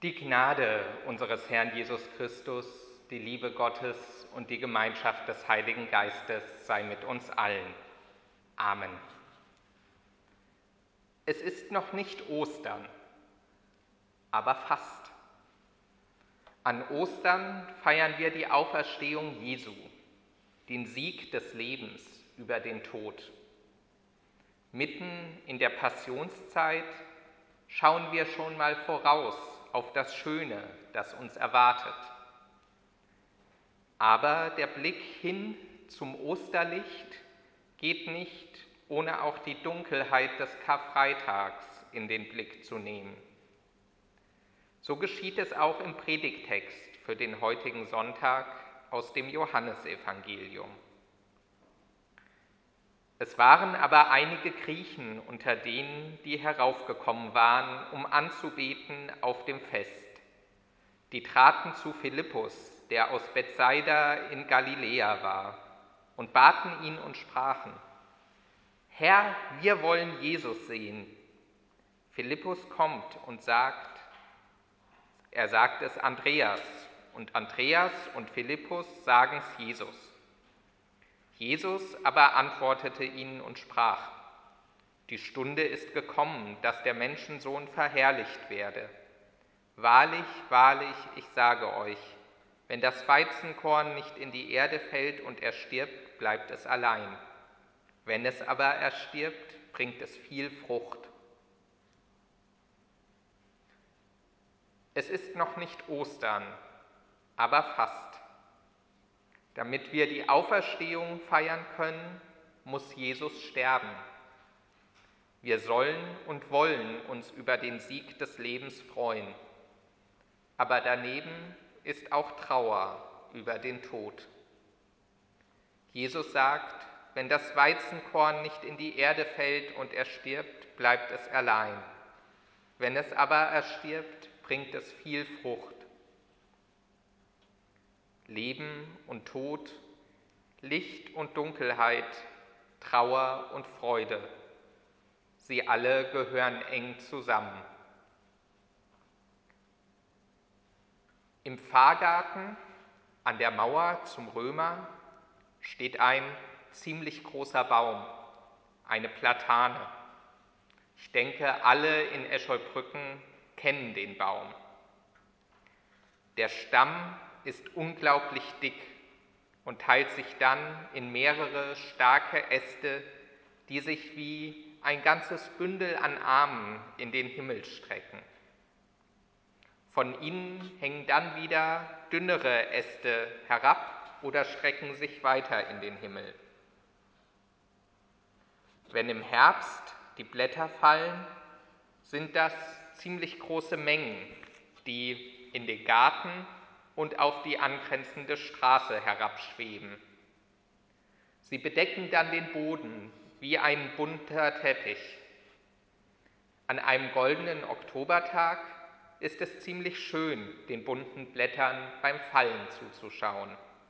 Die Gnade unseres Herrn Jesus Christus, die Liebe Gottes und die Gemeinschaft des Heiligen Geistes sei mit uns allen. Amen. Es ist noch nicht Ostern, aber fast. An Ostern feiern wir die Auferstehung Jesu, den Sieg des Lebens über den Tod. Mitten in der Passionszeit schauen wir schon mal voraus auf das Schöne, das uns erwartet. Aber der Blick hin zum Osterlicht geht nicht, ohne auch die Dunkelheit des Karfreitags in den Blick zu nehmen. So geschieht es auch im Predigttext für den heutigen Sonntag aus dem Johannesevangelium. Es waren aber einige Griechen unter denen, die heraufgekommen waren, um anzubeten auf dem Fest. Die traten zu Philippus, der aus Bethsaida in Galiläa war, und baten ihn und sprachen: Herr, wir wollen Jesus sehen. Philippus kommt und sagt es Andreas, und Andreas und Philippus sagen es Jesus. Jesus aber antwortete ihnen und sprach: Die Stunde ist gekommen, dass der Menschensohn verherrlicht werde. Wahrlich, wahrlich, ich sage euch, wenn das Weizenkorn nicht in die Erde fällt und erstirbt, bleibt es allein. Wenn es aber erstirbt, bringt es viel Frucht. Es ist noch nicht Ostern, aber fast. Damit wir die Auferstehung feiern können, muss Jesus sterben. Wir sollen und wollen uns über den Sieg des Lebens freuen. Aber daneben ist auch Trauer über den Tod. Jesus sagt, wenn das Weizenkorn nicht in die Erde fällt und erstirbt, bleibt es allein. Wenn es aber erstirbt, bringt es viel Frucht. Leben und Tod, Licht und Dunkelheit, Trauer und Freude, sie alle gehören eng zusammen. Im Pfarrgarten an der Mauer zum Römer steht ein ziemlich großer Baum, eine Platane. Ich denke, alle in Escholbrücken kennen den Baum. Der Stamm ist unglaublich dick und teilt sich dann in mehrere starke Äste, die sich wie ein ganzes Bündel an Armen in den Himmel strecken. Von ihnen hängen dann wieder dünnere Äste herab oder strecken sich weiter in den Himmel. Wenn im Herbst die Blätter fallen, sind das ziemlich große Mengen, die in den Garten und auf die angrenzende Straße herabschweben. Sie bedecken dann den Boden wie ein bunter Teppich. An einem goldenen Oktobertag ist es ziemlich schön, den bunten Blättern beim Fallen zuzuschauen.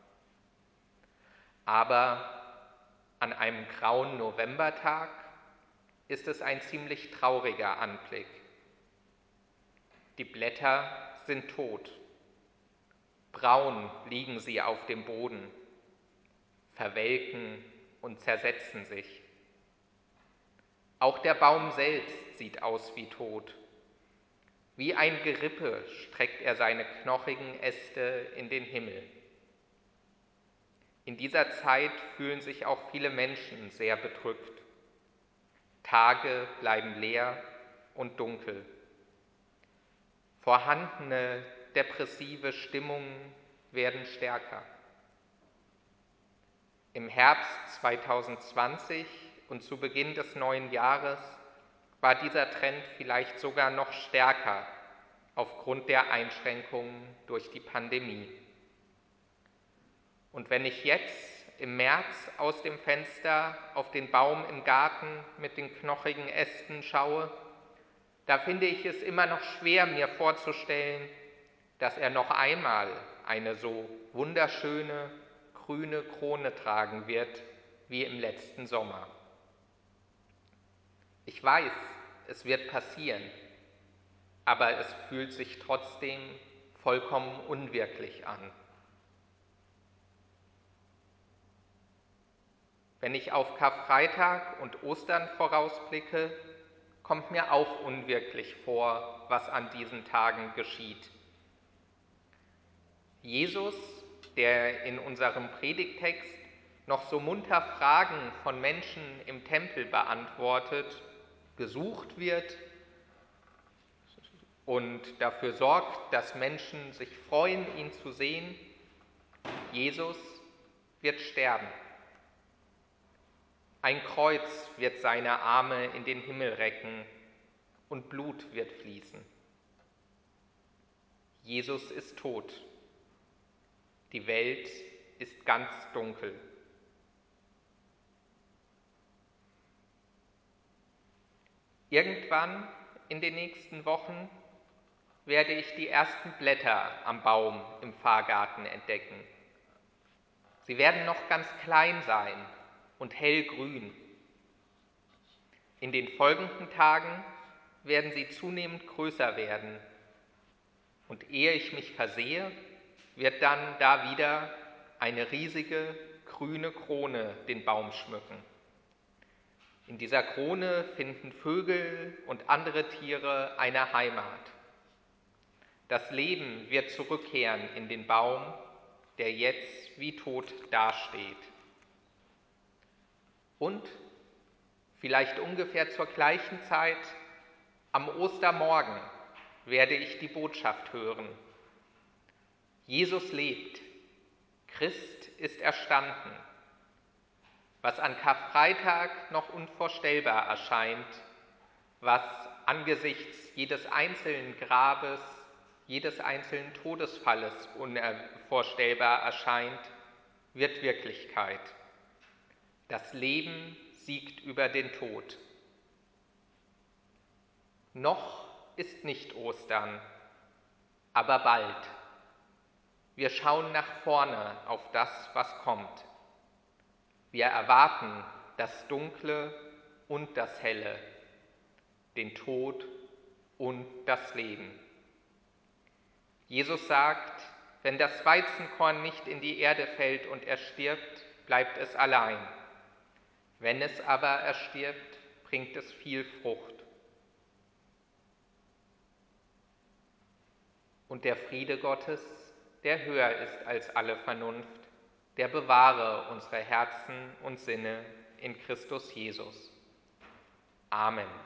Aber an einem grauen Novembertag ist es ein ziemlich trauriger Anblick. Die Blätter sind tot. Braun liegen sie auf dem Boden, verwelken und zersetzen sich. Auch der Baum selbst sieht aus wie tot. Wie ein Gerippe streckt er seine knochigen Äste in den Himmel. In dieser Zeit fühlen sich auch viele Menschen sehr bedrückt. Tage bleiben leer und dunkel. Vorhandene depressive Stimmungen werden stärker. Im Herbst 2020 und zu Beginn des neuen Jahres war dieser Trend vielleicht sogar noch stärker aufgrund der Einschränkungen durch die Pandemie. Und wenn ich jetzt im März aus dem Fenster auf den Baum im Garten mit den knochigen Ästen schaue, da finde ich es immer noch schwer, mir vorzustellen, dass er noch einmal eine so wunderschöne grüne Krone tragen wird wie im letzten Sommer. Ich weiß, es wird passieren. aber es fühlt sich trotzdem vollkommen unwirklich an. Wenn ich auf Karfreitag und Ostern vorausblicke, kommt mir auch unwirklich vor, was an diesen Tagen geschieht. Jesus, der in unserem Predigttext noch so munter Fragen von Menschen im Tempel beantwortet, gesucht wird und dafür sorgt, dass Menschen sich freuen, ihn zu sehen, Jesus wird sterben. Ein Kreuz wird seine Arme in den Himmel recken und Blut wird fließen. Jesus ist tot. Die Welt ist ganz dunkel. Irgendwann in den nächsten Wochen werde ich die ersten Blätter am Baum im Pfarrgarten entdecken. Sie werden noch ganz klein sein und hellgrün. In den folgenden Tagen werden sie zunehmend größer werden. Und ehe ich mich versehe, wird dann da wieder eine riesige grüne Krone den Baum schmücken. In dieser Krone finden Vögel und andere Tiere eine Heimat. Das Leben wird zurückkehren in den Baum, der jetzt wie tot dasteht. Und vielleicht ungefähr zur gleichen Zeit, am Ostermorgen, werde ich die Botschaft hören. Jesus lebt, Christ ist erstanden. Was an Karfreitag noch unvorstellbar erscheint, was angesichts jedes einzelnen Grabes, jedes einzelnen Todesfalles unvorstellbar erscheint, wird Wirklichkeit. Das Leben siegt über den Tod. Noch ist nicht Ostern, aber bald. Wir schauen nach vorne auf das, was kommt. Wir erwarten das Dunkle und das Helle, den Tod und das Leben. Jesus sagt, wenn das Weizenkorn nicht in die Erde fällt und erstirbt, bleibt es allein. Wenn es aber erstirbt, bringt es viel Frucht. Und der Friede Gottes, der höher ist als alle Vernunft, der bewahre unsere Herzen und Sinne in Christus Jesus. Amen.